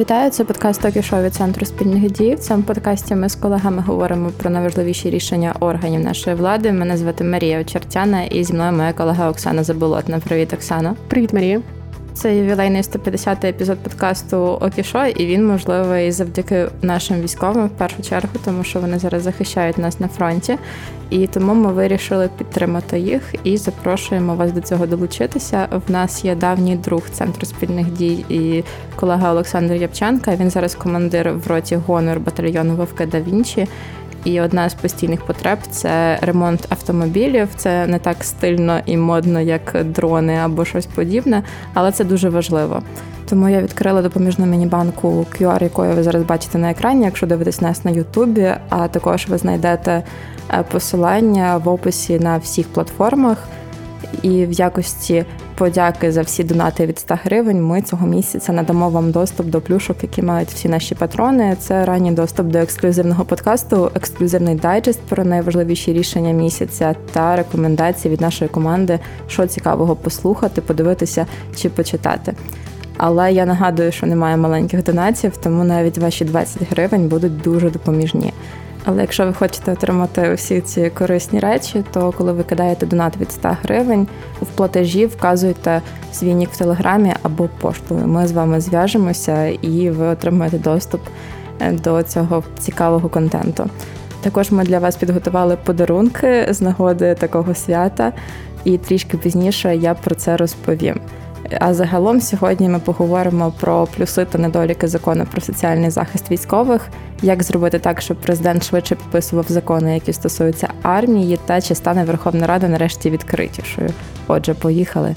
Вітаю, це подкаст «Токі-шоу» від Центру спільних дій. В цьому подкасті ми з колегами говоримо про найважливіші рішення органів нашої влади. Мене звати Марія Очертяна і зі мною моя колега Оксана Заболотна. Привіт, Оксана. Привіт, Марія. Це ювілейний 150-й епізод подкасту «Окі-шоу», і він можливий завдяки нашим військовим в першу чергу, тому що вони зараз захищають нас на фронті. І тому ми вирішили підтримати їх і запрошуємо вас до цього долучитися. В нас є давній друг Центру спільних дій і колега Олександр Япчанка. Він зараз командир в роті «Гонор» батальйону Вовки да Вінчі. І одна з постійних потреб – це ремонт автомобілів. Це не так стильно і модно, як дрони або щось подібне, але це дуже важливо. Тому я відкрила допоміжну міні-банку QR, якою ви зараз бачите на екрані, якщо дивитесь нас на Ютубі, а також ви знайдете посилання в описі на всіх платформах. І в якості подяки за всі донати від 100 гривень ми цього місяця надамо вам доступ до плюшок, які мають всі наші патрони. Це ранній доступ до ексклюзивного подкасту, ексклюзивний дайджест про найважливіші рішення місяця та рекомендації від нашої команди, що цікавого послухати, подивитися чи почитати. Але я нагадую, що немає маленьких донатів, тому навіть ваші 20 гривень будуть дуже допоміжні. Але якщо ви хочете отримати всі ці корисні речі, то коли ви кидаєте донат від 100 гривень, в платежі вказуйте свій нік в Телеграмі або поштою. Ми з вами зв'яжемося і ви отримаєте доступ до цього цікавого контенту. Також ми для вас підготували подарунки з нагоди такого свята, і трішки пізніше я про це розповім. А загалом сьогодні ми поговоримо про плюси та недоліки закону про соціальний захист військових, як зробити так, щоб президент швидше підписував закони, які стосуються армії, та чи стане Верховна Рада нарешті відкритішою. Отже, поїхали.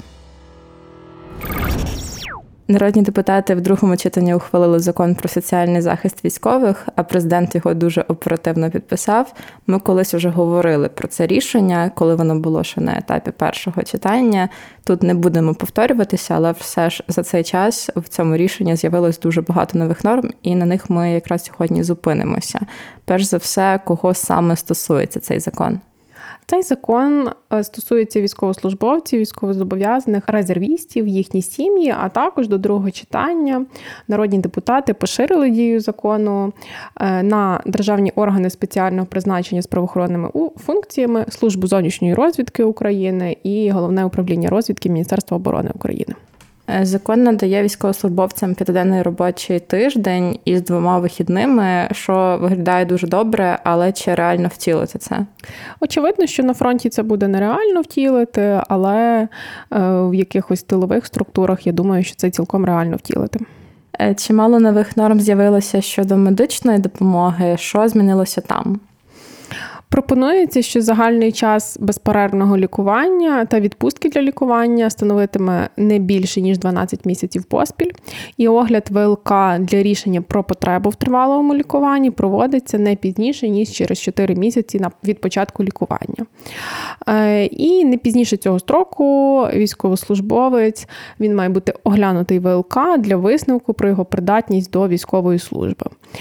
Народні депутати в другому читанні ухвалили закон про соціальний захист військових, а президент його дуже оперативно підписав. Ми колись вже говорили про це рішення, коли воно було ще на етапі першого читання. Тут не будемо повторюватися, але все ж за цей час в цьому рішенні з'явилось дуже багато нових норм, і на них ми якраз сьогодні зупинимося. Перш за все, кого саме стосується цей закон? Цей закон стосується військовослужбовців, військовозобов'язаних, резервістів, їхні сім'ї, а також до другого читання народні депутати поширили дію закону на державні органи спеціального призначення з правоохоронними функціями, Службу зовнішньої розвідки України і Головне управління розвідки Міністерства оборони України. Закон надає військовослужбовцям 5-денний робочий тиждень із 2 вихідними, що виглядає дуже добре, але чи реально втілити це? Очевидно, що на фронті це буде нереально втілити, але в якихось тилових структурах, я думаю, що це цілком реально втілити. Чимало нових норм з'явилося щодо медичної допомоги. Що змінилося там? Пропонується, що загальний час безперервного лікування та відпустки для лікування становитиме не більше, ніж 12 місяців поспіль. І огляд ВЛК для рішення про потребу в тривалому лікуванні проводиться не пізніше, ніж через 4 місяці від початку лікування. І не пізніше цього строку військовослужбовець, він має бути оглянутий ВЛК для висновку про його придатність до військової служби.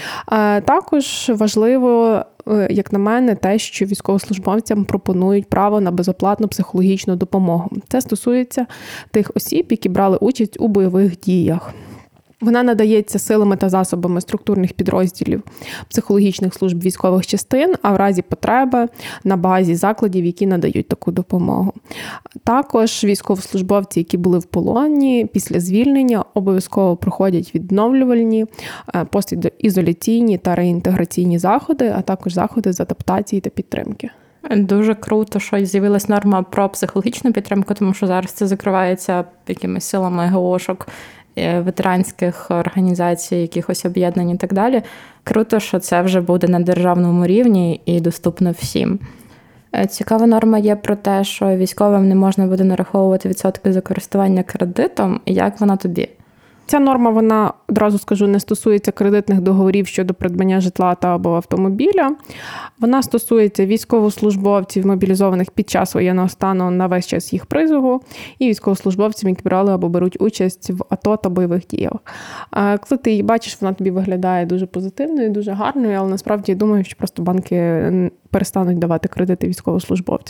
Також важливо, як на мене, те, що військовослужбовцям пропонують право на безоплатну психологічну допомогу. Це стосується тих осіб, які брали участь у бойових діях. Вона надається силами та засобами структурних підрозділів психологічних служб військових частин, а в разі потреби на базі закладів, які надають таку допомогу. Також військовослужбовці, які були в полоні, після звільнення обов'язково проходять відновлювальні, постізоляційні та реінтеграційні заходи, а також заходи з адаптації та підтримки. Дуже круто, що з'явилась норма про психологічну підтримку, тому що зараз це закривається якимись силами ГОшок, ветеранських організацій, якихось об'єднань і так далі. Круто, що це вже буде на державному рівні і доступно всім. Цікава норма є про те, що військовим не можна буде нараховувати відсотки за користування кредитом. Як вона тобі? Ця норма, вона, одразу скажу, не стосується кредитних договорів щодо придбання житла та або автомобіля. Вона стосується військовослужбовців, мобілізованих під час воєнного стану на весь час їх призову, і військовослужбовців, які брали або беруть участь в АТО та бойових діях. Коли ти її бачиш, вона тобі виглядає дуже позитивною, дуже гарною, але насправді я думаю, що просто банки перестануть давати кредити військовослужбовцям.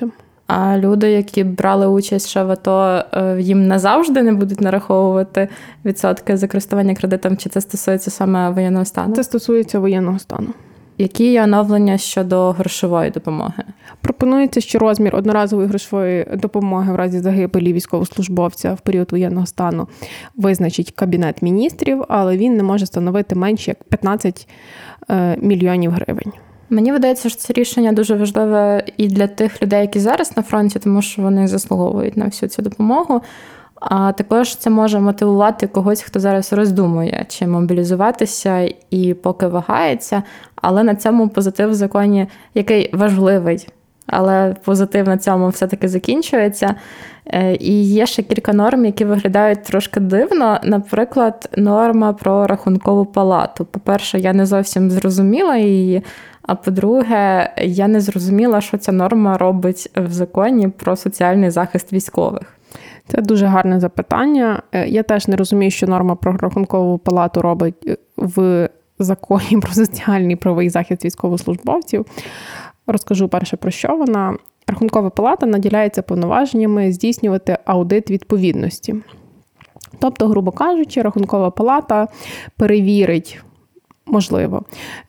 А люди, які брали участь ще в АТО, їм назавжди не будуть нараховувати відсотки за користування кредитом, чи це стосується саме воєнного стану? Це стосується воєнного стану. Які є оновлення щодо грошової допомоги? Пропонується, що розмір одноразової грошової допомоги в разі загибелі військовослужбовця в період воєнного стану визначить Кабінет міністрів, але він не може становити менше як 15 мільйонів гривень. Мені видається, що це рішення дуже важливе і для тих людей, які зараз на фронті, тому що вони заслуговують на всю цю допомогу. А також це може мотивувати когось, хто зараз роздумує, чи мобілізуватися і поки вагається. Але на цьому позитив в законі, який важливий, але позитив на цьому все-таки закінчується. І є ще кілька норм, які виглядають трошки дивно. Наприклад, норма про рахункову палату. По-перше, я не зовсім зрозуміла її, а по-друге, я не зрозуміла, що ця норма робить в законі про соціальний захист військових. Це дуже гарне запитання. Я теж не розумію, що норма про рахункову палату робить в законі про соціальний правовий захист військовослужбовців. Розкажу перше, про що вона. Рахункова палата наділяється повноваженнями здійснювати аудит відповідності. Тобто, грубо кажучи, рахункова палата перевірить, можливо,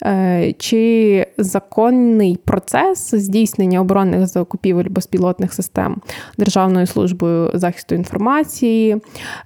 чи законний процес здійснення оборонних закупівель безпілотних систем Державною службою захисту інформації,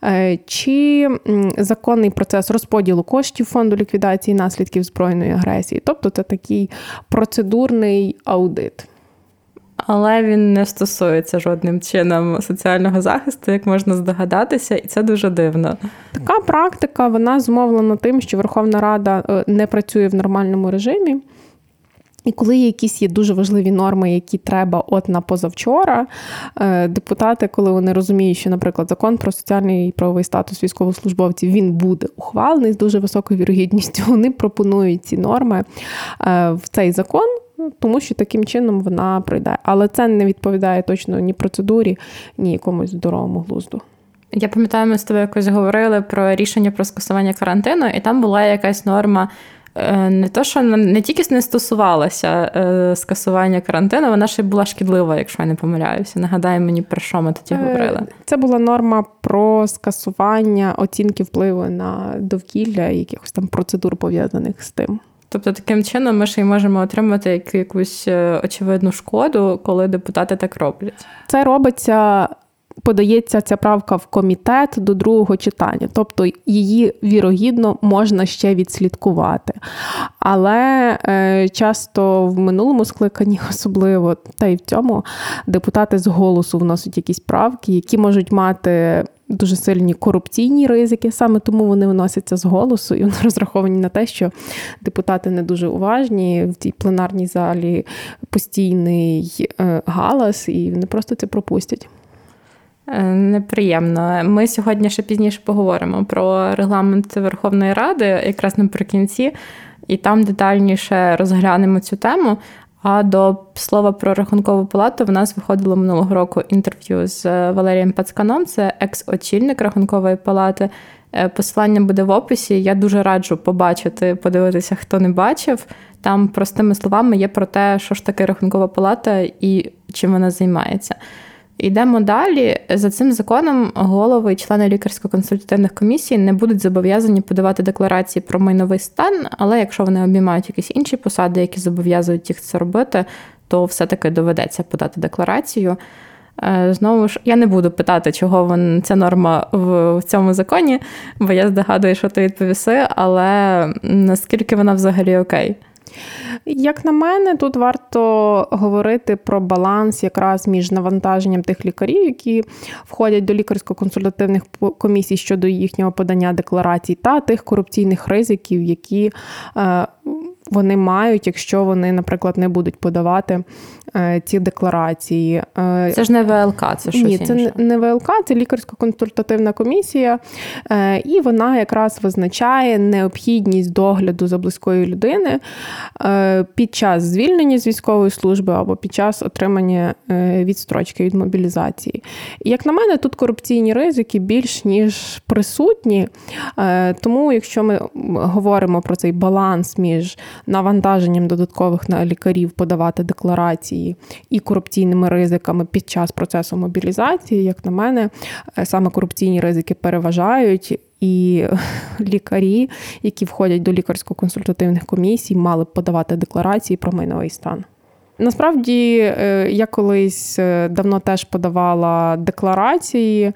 чи законний процес розподілу коштів Фонду ліквідації наслідків збройної агресії. Тобто це такий процедурний аудит. Але він не стосується жодним чином соціального захисту, як можна здогадатися, і це дуже дивно. Така практика, вона зумовлена тим, що Верховна Рада не працює в нормальному режимі. І коли якісь є дуже важливі норми, які треба на позавчора, депутати, коли вони розуміють, що, наприклад, закон про соціальний і правовий статус військовослужбовців, він буде ухвалений з дуже високою вірогідністю, вони пропонують ці норми в цей закон, тому що таким чином вона пройде. Але це не відповідає точно ні процедурі, ні якомусь здоровому глузду. Я пам'ятаю, ми з тобою якось говорили про рішення про скасування карантину, і там була якась норма, не то, що не тільки не стосувалася скасування карантину, вона ще й була шкідлива, якщо я не помиляюся. Нагадай мені, про що ми тоді говорили. Це була норма про скасування оцінки впливу на довкілля і якихось там процедур, пов'язаних з тим. Тобто, таким чином ми ще й можемо отримати якусь очевидну шкоду, коли депутати так роблять. Це робиться, подається ця правка в комітет до другого читання. Тобто, її, вірогідно, можна ще відслідкувати. Але часто в минулому скликанні особливо, та й в цьому, депутати з голосу вносять якісь правки, які можуть мати дуже сильні корупційні ризики, саме тому вони виносяться з голосу, і вони розраховані на те, що депутати не дуже уважні, в цій пленарній залі постійний галас, і вони просто це пропустять. Неприємно. Ми сьогодні ще пізніше поговоримо про регламент Верховної Ради, якраз наприкінці, і там детальніше розглянемо цю тему. А до слова про Рахункову палату в нас виходило минулого року інтерв'ю з Валерієм Пацканом, це екс-очільник Рахункової палати. Посилання буде в описі. Я дуже раджу побачити, подивитися, хто не бачив. Там простими словами є про те, що ж таке Рахункова палата і чим вона займається. Йдемо далі. За цим законом голови і члени лікарсько-консультативних комісій не будуть зобов'язані подавати декларації про майновий стан, але якщо вони обіймають якісь інші посади, які зобов'язують їх це робити, то все-таки доведеться подати декларацію. Знову ж, я не буду питати, чого ця норма в цьому законі, бо я здогадую, що ти відповіси, але наскільки вона взагалі окей? Як на мене, тут варто говорити про баланс якраз між навантаженням тих лікарів, які входять до лікарсько-консультативних комісій щодо їхнього подання декларацій, та тих корупційних ризиків, які вони мають, якщо вони, наприклад, не будуть подавати ці декларації. Це ж не ВЛК, це щось інше. Ні, це не ВЛК, це лікарсько-консультативна комісія, і вона якраз визначає необхідність догляду за близькою людини під час звільнення з військової служби або під час отримання відстрочки від мобілізації. Як на мене, тут корупційні ризики більш ніж присутні, тому якщо ми говоримо про цей баланс між навантаженням додаткових на лікарів подавати декларації і корупційними ризиками під час процесу мобілізації, як на мене, саме корупційні ризики переважають, і лікарі, які входять до лікарсько-консультативних комісій, мали б подавати декларації про майновий стан. Насправді, я колись давно теж подавала декларації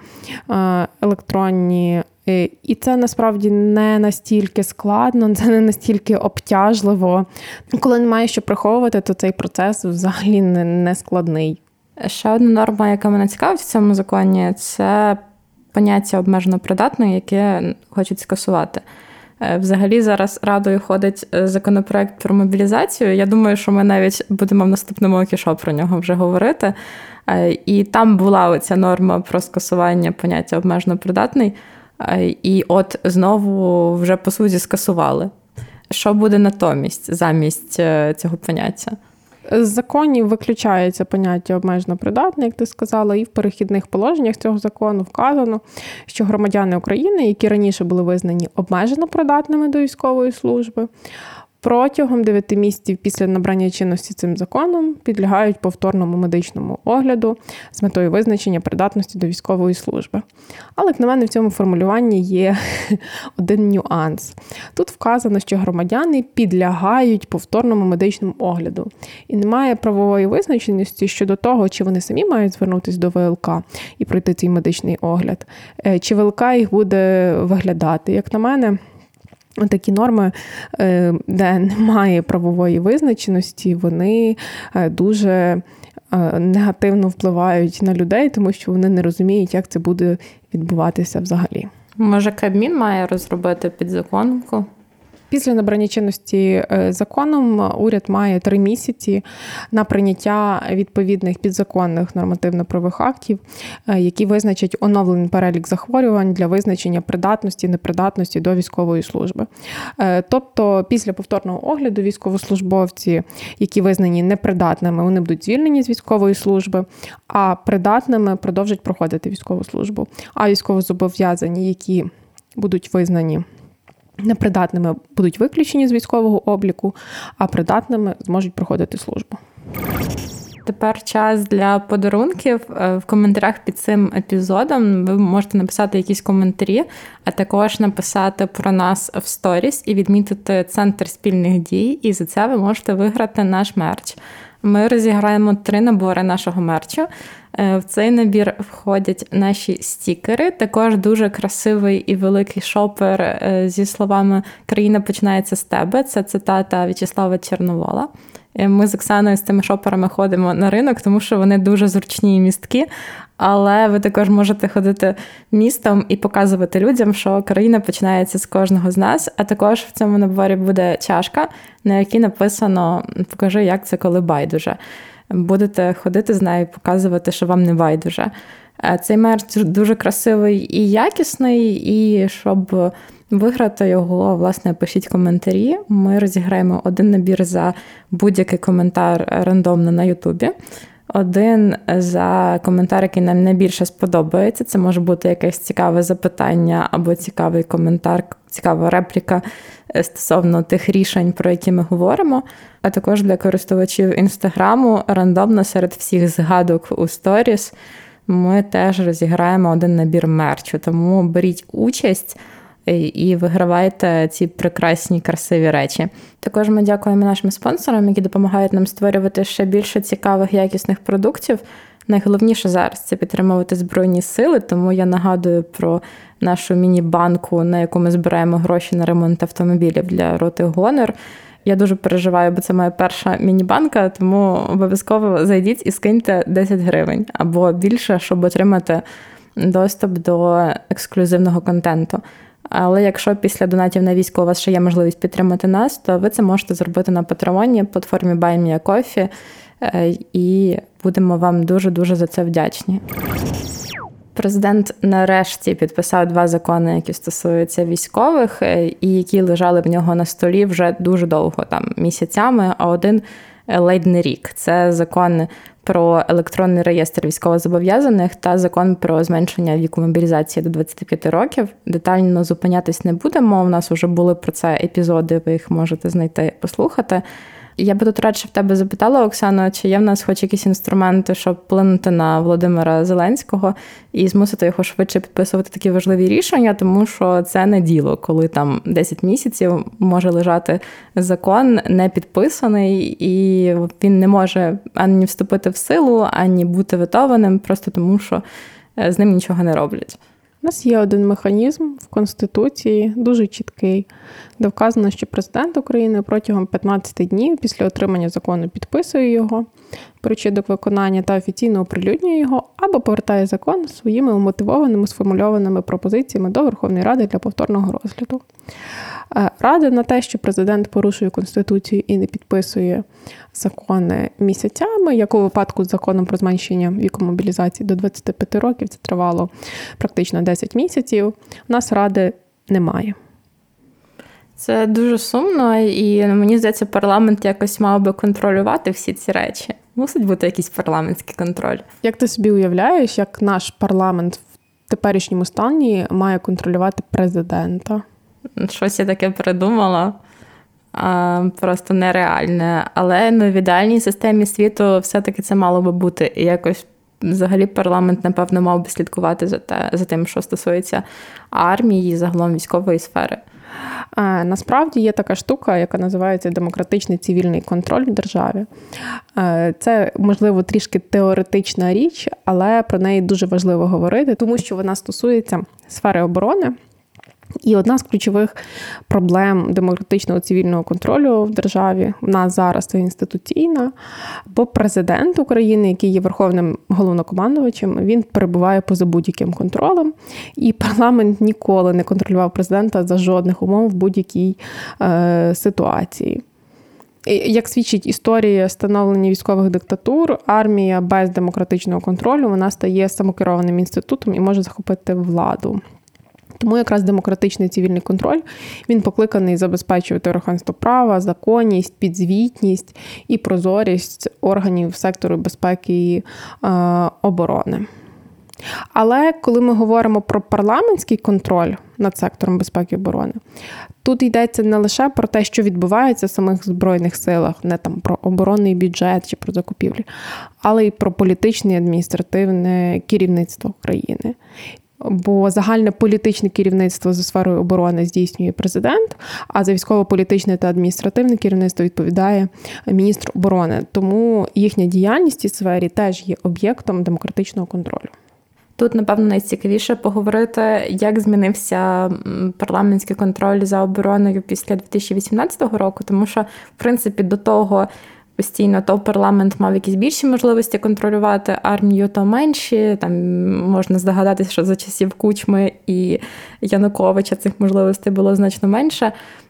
електронні, і це насправді не настільки складно, це не настільки обтяжливо. Коли немає що приховувати, то цей процес взагалі не складний. Ще одна норма, яка мене цікавить в цьому законі, це поняття обмежено придатної, яке хочуть скасувати. Взагалі зараз Радою ходить законопроект про мобілізацію. Я думаю, що ми навіть будемо в наступному ОКІШО про нього вже говорити. І там була оця норма про скасування поняття обмежено придатний. І от знову вже по суті скасували. Що буде натомість, замість цього поняття? З законів виключається поняття обмежено придатний, як ти сказала, і в перехідних положеннях цього закону вказано, що громадяни України, які раніше були визнані обмежено придатними до військової служби, протягом 9 місяців після набрання чинності цим законом підлягають повторному медичному огляду з метою визначення придатності до військової служби. Але, як на мене, в цьому формулюванні є один нюанс. Тут вказано, що громадяни підлягають повторному медичному огляду. І немає правової визначеності щодо того, чи вони самі мають звернутися до ВЛК і пройти цей медичний огляд, чи ВЛК їх буде виглядати. Як на мене, такі норми, де немає правової визначеності, вони дуже негативно впливають на людей, тому що вони не розуміють, як це буде відбуватися взагалі. Може, Кабмін має розробити підзаконку? Після набрання чинності законом уряд має 3 місяці на прийняття відповідних підзаконних нормативно-правових актів, які визначать оновлений перелік захворювань для визначення придатності, непридатності до військової служби. Тобто після повторного огляду військовослужбовці, які визнані непридатними, вони будуть звільнені з військової служби, а придатними продовжать проходити військову службу. А військовозобов'язані, які будуть визнані непридатними, будуть виключені з військового обліку, а придатними зможуть проходити службу. Тепер час для подарунків. В коментарях під цим епізодом ви можете написати якісь коментарі, а також написати про нас в сторіс і відмітити Центр спільних дій, і за це ви можете виграти наш мерч. Ми розіграємо 3 набори нашого мерчу. В цей набір входять наші стікери, також дуже красивий і великий шопер зі словами «Країна починається з тебе». Це цитата В'ячеслава Чорновола. Ми з Оксаною з цими шоперами ходимо на ринок, тому що вони дуже зручні і місткі, але ви також можете ходити містом і показувати людям, що країна починається з кожного з нас, а також в цьому наборі буде чашка, на якій написано «Покажи, як це, коли байдуже». Будете ходити з нею і показувати, що вам не байдуже. Цей мерч дуже красивий і якісний, і щоб виграти його, власне, пишіть коментарі. Ми розіграємо 1 набір за будь-який коментар рандомно на Ютубі. 1 за коментар, який нам найбільше сподобається. Це може бути якесь цікаве запитання або цікавий коментар, цікава репліка стосовно тих рішень, про які ми говоримо. А також для користувачів Інстаграму рандомно серед всіх згадок у сторіс ми теж розіграємо 1 набір мерчу. Тому беріть участь і вигравайте ці прекрасні, красиві речі. Також ми дякуємо нашим спонсорам, які допомагають нам створювати ще більше цікавих, якісних продуктів. Найголовніше зараз – це підтримувати Збройні Сили, тому я нагадую про нашу міні-банку, на яку ми збираємо гроші на ремонт автомобілів для роти «Гонор». Я дуже переживаю, бо це моя перша міні-банка, тому обов'язково зайдіть і скиньте 10 гривень або більше, щоб отримати доступ до ексклюзивного контенту. Але якщо після донатів на військо у вас ще є можливість підтримати нас, то ви це можете зробити на Патреоні, платформі Buy Me a Coffee, і будемо вам дуже-дуже за це вдячні. Президент нарешті підписав 2 закони, які стосуються військових, і які лежали в нього на столі вже дуже довго, там, місяцями, а 1 ледь не рік. Це закон про електронний реєстр військовозобов'язаних та закон про зменшення віку мобілізації до 25 років. Детально зупинятись не будемо, у нас вже були про це епізоди, ви їх можете знайти, послухати. Я би тут радше в тебе запитала, Оксано, чи є в нас хоч якісь інструменти, щоб вплинути на Володимира Зеленського і змусити його швидше підписувати такі важливі рішення, тому що це не діло, коли там 10 місяців може лежати закон не підписаний, і він не може ані вступити в силу, ані бути ветованим, просто тому що з ним нічого не роблять. У нас є один механізм в Конституції, дуже чіткий, де вказано, що президент України протягом 15 днів після отримання закону підписує його, беручи до виконання та офіційно оприлюднює його, або повертає закон своїми умотивованими, сформульованими пропозиціями до Верховної Ради для повторного розгляду. Рада на те, що президент порушує Конституцію і не підписує закони місяцями, як у випадку з законом про зменшення віку мобілізації до 25 років, це тривало практично 10 місяців, у нас Ради немає. Це дуже сумно, і мені здається, парламент якось мав би контролювати всі ці речі. Мусить бути якийсь парламентський контроль. Як ти собі уявляєш, як наш парламент в теперішньому стані має контролювати президента? Щось я таке придумала, просто нереальне. Але в ідеальній системі світу все-таки це мало би бути. І якось взагалі парламент, напевно, мав би слідкувати за тим, що стосується армії і загалом військової сфери. Насправді є така штука, яка називається демократичний цивільний контроль в державі. Це, можливо, трішки теоретична річ, але про неї дуже важливо говорити, тому що вона стосується сфери оборони. І одна з ключових проблем демократичного цивільного контролю в державі в нас зараз це інституційна, бо президент України, який є верховним головнокомандувачем, він перебуває поза будь-яким контролем, і парламент ніколи не контролював президента за жодних умов в будь-якій ситуації. Як свідчить історія становлення військових диктатур, армія без демократичного контролю, вона стає самокерованим інститутом і може захопити владу. Тому якраз демократичний цивільний контроль, він покликаний забезпечувати верховенство права, законність, підзвітність і прозорість органів сектору безпеки і оборони. Але коли ми говоримо про парламентський контроль над сектором безпеки і оборони, тут йдеться не лише про те, що відбувається в самих Збройних силах, не там про оборонний бюджет чи про закупівлі, але й про політичне і адміністративне керівництво країни. Бо загальне політичне керівництво за сферою оборони здійснює президент, а за військово-політичне та адміністративне керівництво відповідає міністр оборони. Тому їхня діяльність в цій сфері теж є об'єктом демократичного контролю. Тут, напевно, найцікавіше поговорити, як змінився парламентський контроль за обороною після 2018 року, тому що, в принципі, до того постійно то парламент мав якісь більші можливості контролювати армію, то менші. Там можна здогадатися, що за часів Кучми і Януковича цих можливостей було значно менше.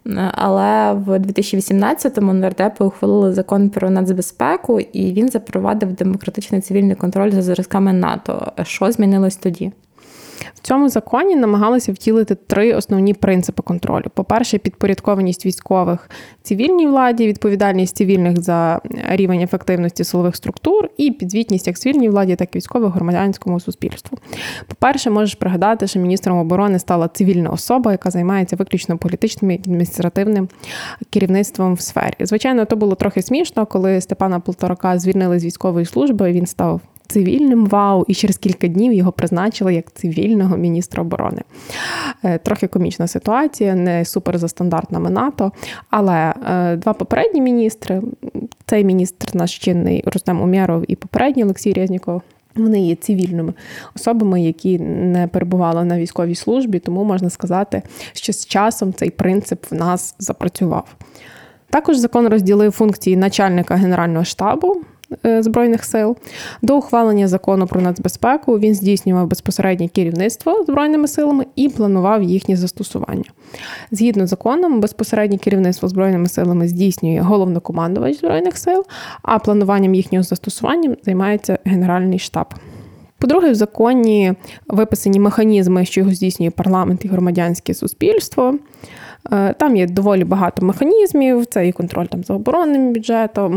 Але в 2018-му нардепи ухвалили закон про нацбезпеку, і він запровадив демократичний цивільний контроль за зразками НАТО. Що змінилось тоді? В цьому законі намагалися втілити 3 основні принципи контролю. По-перше, підпорядкованість військових цивільній владі, відповідальність цивільних за рівень ефективності силових структур і підзвітність як цивільній владі, так і військових громадянському суспільству. По-перше, можеш пригадати, що міністром оборони стала цивільна особа, яка займається виключно політичним і адміністративним керівництвом в сфері. Звичайно, то було трохи смішно, коли Степана Полторака звільнили з військової служби, він став цивільним, вау, і через кілька днів його призначили як цивільного міністра оборони. Трохи комічна ситуація, не супер за стандартами НАТО, але 2 попередні міністри, цей міністр наш чинний Рустем Умєров і попередній Олексій Резніков, вони є цивільними особами, які не перебували на військовій службі, тому можна сказати, що з часом цей принцип в нас запрацював. Також закон розділив функції начальника Генерального штабу Збройних сил. До ухвалення закону про нацбезпеку він здійснював безпосереднє керівництво Збройними силами і планував їхнє застосування. Згідно з законом, безпосереднє керівництво Збройними силами здійснює головнокомандувач Збройних сил, а плануванням їхнього застосування займається Генеральний штаб. По-друге, в законі виписані механізми, що його здійснює парламент і громадянське суспільство. Там є доволі багато механізмів, це і контроль за оборонним бюджетом,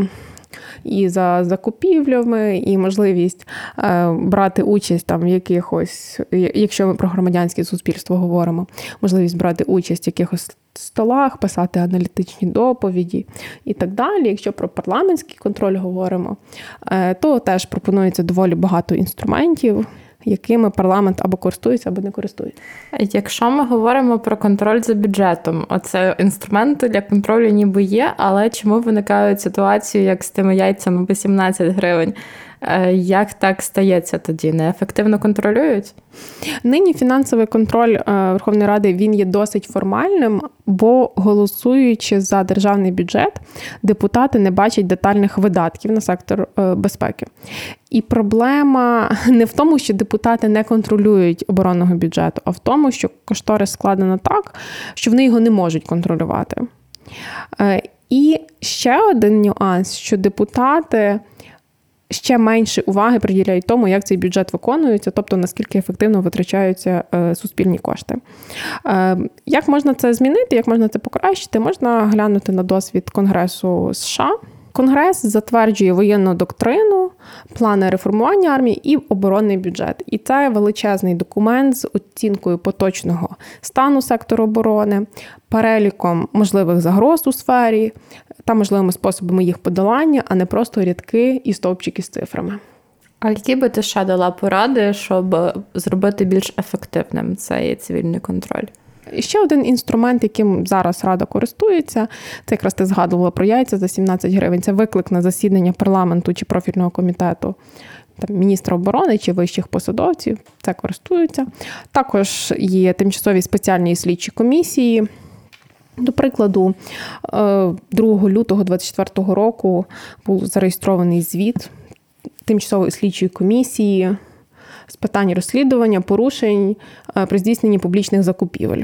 І за закупівлями, і можливість брати участь там в якихось, якщо ми про громадянське суспільство говоримо, можливість брати участь в якихось столах, писати аналітичні доповіді і так далі. Якщо про парламентський контроль говоримо, то теж пропонується доволі багато інструментів, якими парламент або користується, або не користується. Якщо ми говоримо про контроль за бюджетом, оце інструменти для контролю ніби є, але чому виникають ситуації, як з тими яйцями по 17 гривень? Як так стається тоді? Неефективно контролюють? Нині фінансовий контроль Верховної Ради, він є досить формальним, бо голосуючи за державний бюджет, депутати не бачать детальних видатків на сектор безпеки. І проблема не в тому, що депутати не контролюють оборонного бюджету, а в тому, що кошторис складено так, що вони його не можуть контролювати. І ще один нюанс, що депутати ще менше уваги приділяють тому, як цей бюджет виконується, тобто наскільки ефективно витрачаються суспільні кошти. Як можна це змінити, як можна це покращити? Можна глянути на досвід Конгресу США. Конгрес затверджує воєнну доктрину, плани реформування армії і оборонний бюджет. І це величезний документ з оцінкою поточного стану сектору оборони, переліком можливих загроз у сфері та можливими способами їх подолання, а не просто рядки і стовпчики з цифрами. А які би ти ще дала поради, щоб зробити більш ефективним цей цивільний контроль? І ще один інструмент, яким зараз Рада користується, це якраз ти згадувала про яйця за 17 гривень, це виклик на засідання парламенту чи профільного комітету там, міністра оборони чи вищих посадовців, це користуються. Також є тимчасові спеціальні слідчі комісії. До прикладу, 2 лютого 2024 року був зареєстрований звіт тимчасової слідчої комісії з питань розслідування порушень при здійсненні публічних закупівель.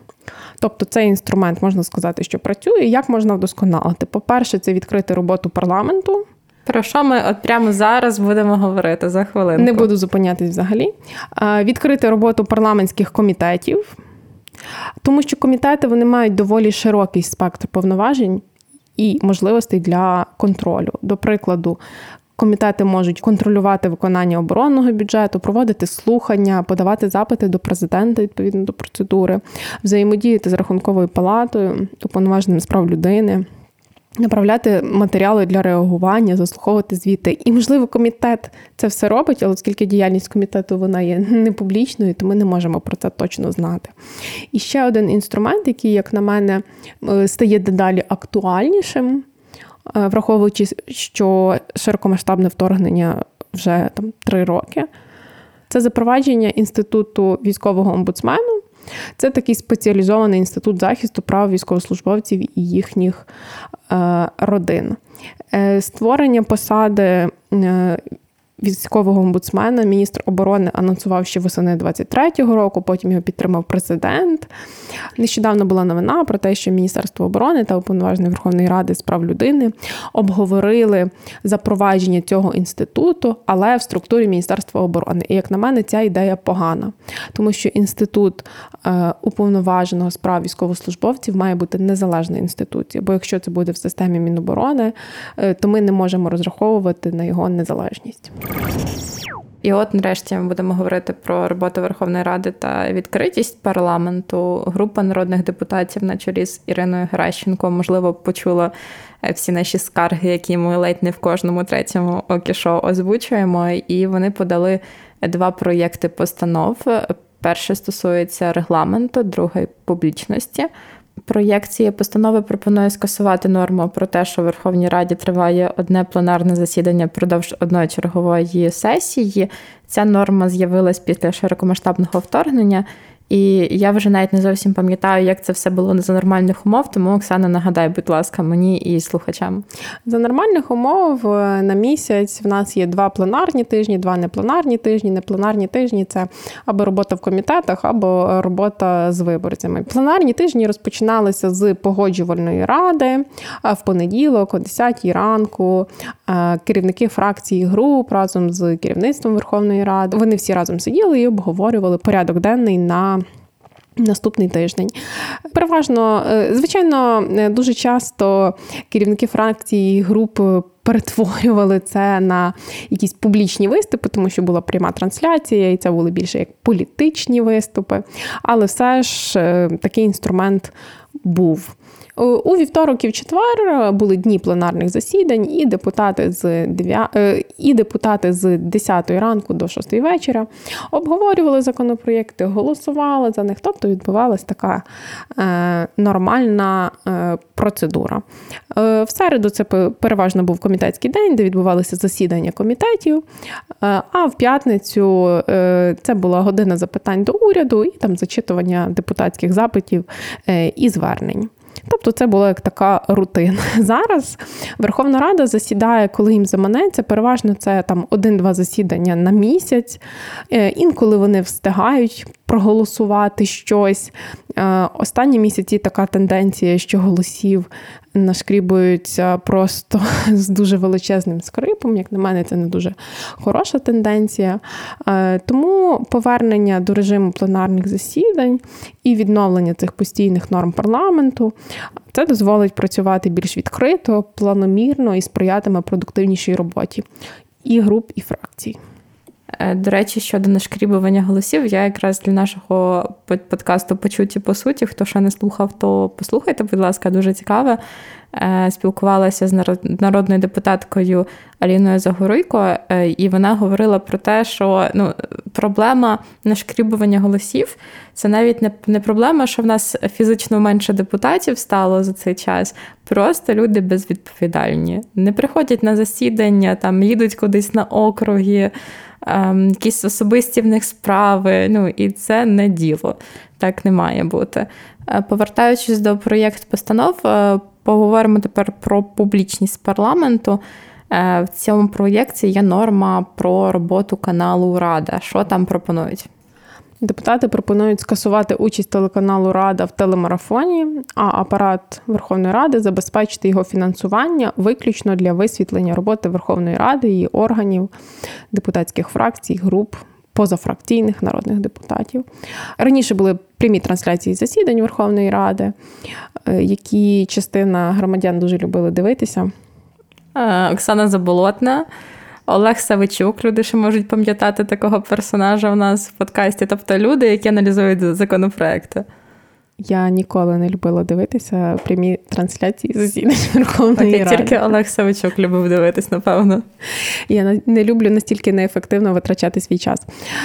Тобто цей інструмент, можна сказати, що працює. Як можна вдосконалити? По-перше, це відкрити роботу парламенту. Про що ми от прямо зараз будемо говорити за хвилинку? Не буду зупинятись взагалі. Відкрити роботу парламентських комітетів, тому що комітети, вони мають доволі широкий спектр повноважень і можливостей для контролю. До прикладу, комітети можуть контролювати виконання оборонного бюджету, проводити слухання, подавати запити до президента відповідно до процедури, взаємодіяти з Рахунковою палатою, уповноваженим з прав людини, направляти матеріали для реагування, заслуховувати звіти. І, можливо, комітет це все робить, але оскільки діяльність комітету вона є не публічною, то ми не можемо про це точно знати. І ще один інструмент, який, як на мене, стає дедалі актуальнішим, враховуючи, що широкомасштабне вторгнення вже 3 роки, це запровадження інституту військового омбудсмену. Це такий спеціалізований інститут захисту прав військовослужбовців і їхніх родин. Створення посади військового омбудсмена міністр оборони анонсував ще восени 23-го року, потім його підтримав президент. Нещодавно була новина про те, що Міністерство оборони та Уповноважений Верховної Ради з прав людини обговорили запровадження цього інституту, але в структурі Міністерства оборони. І, як на мене, ця ідея погана, тому що інститут уповноваженого з прав військовослужбовців має бути незалежною інституцією, бо якщо це буде в системі Міноборони, то ми не можемо розраховувати на його незалежність. І от нарешті ми будемо говорити про роботу Верховної Ради та відкритість парламенту. Група народних депутатів на чолі з Іриною Геращенко, можливо, почула всі наші скарги, які ми ледь не в кожному третьому окі-шоу озвучуємо. І вони подали 2 проєкти постанов. Перший стосується регламенту, другий – публічності. Проєкт цієї постанови пропонує скасувати норму про те, що в Верховній Раді триває одне пленарне засідання впродовж одної чергової сесії. Ця норма з'явилась після широкомасштабного вторгнення, і я вже навіть не зовсім пам'ятаю, як це все було за нормальних умов, тому, Оксана, нагадай, будь ласка, мені і слухачам. За нормальних умов на місяць в нас є 2 пленарні тижні, 2 непленарні тижні. Непленарні тижні – це або робота в комітетах, або робота з виборцями. Пленарні тижні розпочиналися з погоджувальної ради в понеділок о 10-й ранку. Керівники фракцій і груп разом з керівництвом Верховної Ради, вони всі разом сиділи і обговорювали порядок денний на наступний тиждень. Переважно, звичайно, дуже часто керівники фракцій і груп перетворювали це на якісь публічні виступи, тому що була пряма трансляція, і це були більше як політичні виступи. Але все ж такий інструмент був. У вівторок і в четвер були дні пленарних засідань, і депутати з 10 ранку до 6 вечора обговорювали законопроєкти, голосували за них, тобто відбувалась така нормальна процедура. В середу це переважно був комітетський день, де відбувалися засідання комітетів, а в п'ятницю це була година запитань до уряду і там зачитування депутатських запитів і звернень. Тобто це була як така рутина. Зараз Верховна Рада засідає, коли їм заманеться, переважно це там 1-2 засідання на місяць. Інколи вони встигають проголосувати щось. Останні місяці така тенденція, що голосів нашкрібуються просто з дуже величезним скрипом. Як на мене, це не дуже хороша тенденція. Тому повернення до режиму пленарних засідань і відновлення цих постійних норм парламенту – це дозволить працювати більш відкрито, планомірно і сприятиме продуктивнішій роботі і груп, і фракцій. До речі, щодо нашкрібування голосів, я якраз для нашого подкасту «Почуті по суті», хто ще не слухав, то послухайте, будь ласка, дуже цікаве. Спілкувалася з народною депутаткою Аліною Загоруйко, і вона говорила про те, що проблема нашкрібування голосів – це навіть не проблема, що в нас фізично менше депутатів стало за цей час, просто люди безвідповідальні. Не приходять на засідання, там їдуть кудись на округи, якісь особисті в них справи, і це не діло. Так не має бути. Повертаючись до проєкту постанов, поговоримо тепер про публічність парламенту. В цьому проєкті є норма про роботу каналу «Рада». Що там пропонують? Депутати пропонують скасувати участь телеканалу «Рада» в телемарафоні, а апарат Верховної Ради забезпечити його фінансування виключно для висвітлення роботи Верховної Ради, її органів, депутатських фракцій, груп, позафракційних народних депутатів. Раніше були прямі трансляції засідань Верховної Ради, які частина громадян дуже любили дивитися. Оксана Заболотна, Олег Савичук, люди ще можуть пам'ятати такого персонажа у нас в подкасті, тобто люди, які аналізують законопроекти. Я ніколи не любила дивитися прямі трансляції засідань Верховної Ради. Тільки Олег Савичук любив дивитись, напевно. Я не люблю настільки неефективно витрачати свій час.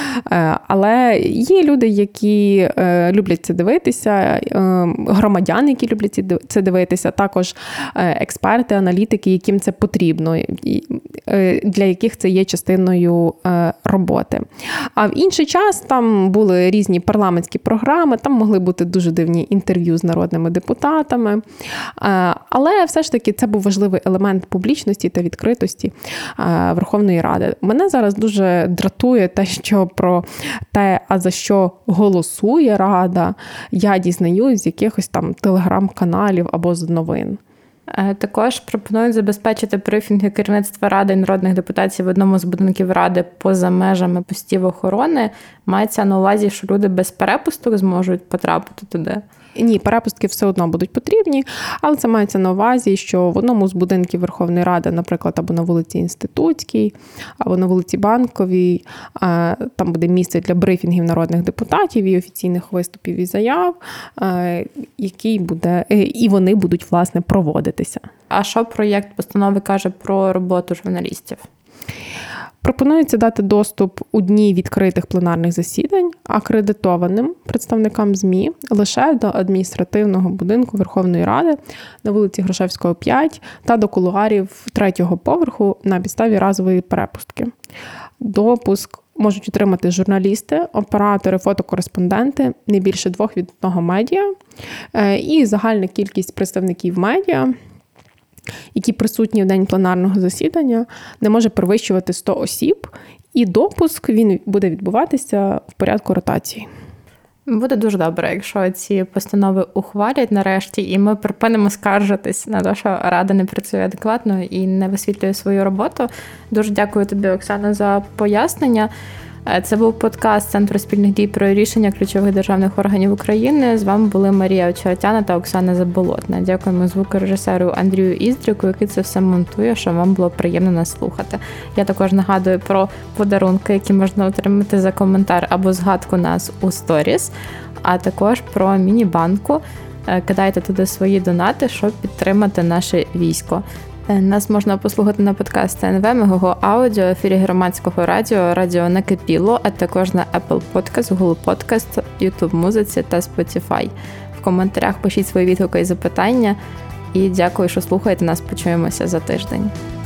Але є люди, які люблять це дивитися, громадяни, які люблять це дивитися, також експерти, аналітики, яким це потрібно, для яких це є частиною роботи. А в інший час там були різні парламентські програми, там могли бути дуже дивні інтерв'ю з народними депутатами. Але все ж таки це був важливий елемент публічності та відкритості Верховної Ради. Мене зараз дуже дратує те, що про те, а за що голосує Рада, я дізнаюсь з якихось там телеграм-каналів або з новин. Також пропонують забезпечити брифінги керівництва Ради і народних депутатів в одному з будинків Ради поза межами постів охорони. Мається на увазі, що люди без перепусток зможуть потрапити туди? Ні, перепустки все одно будуть потрібні, але це мається на увазі, що в одному з будинків Верховної Ради, наприклад, або на вулиці Інститутській, або на вулиці Банковій, там буде місце для брифінгів народних депутатів і офіційних виступів і заяв, і вони будуть, власне, проводитися. А що проєкт постанови каже про роботу журналістів? Пропонується дати доступ у дні відкритих пленарних засідань акредитованим представникам ЗМІ лише до адміністративного будинку Верховної Ради на вулиці Грушевського, 5 та до кулуарів 3-го поверху на підставі разової перепустки. Допуск можуть отримати журналісти, оператори, фотокореспонденти, не більше 2 від одного медіа, і загальна кількість представників медіа, які присутні в день пленарного засідання, не може перевищувати 100 осіб, і допуск він буде відбуватися в порядку ротації. Буде дуже добре, якщо ці постанови ухвалять нарешті, і ми припинимо скаржитись на те, що Рада не працює адекватно і не висвітлює свою роботу. Дуже дякую тобі, Оксана, за пояснення. Це був подкаст Центру спільних дій про рішення ключових державних органів України. З вами були Марія Очеретяна та Оксана Заболотна. Дякуємо звукорежисеру Андрію Іздріку, який це все монтує, щоб вам було приємно нас слухати. Я також нагадую про подарунки, які можна отримати за коментар або згадку нас у сторіс, а також про міні-банку. Кидайте туди свої донати, щоб підтримати наше військо. Нас можна послухати на подкасті НВ, Мегого Аудіо, ефірі Громадського радіо, радіо Накипіло, а також на Apple Podcast, Google Podcast, YouTube Музиці та Spotify. В коментарях пишіть свої відгуки і запитання. І дякую, що слухаєте нас. Почуємося за тиждень.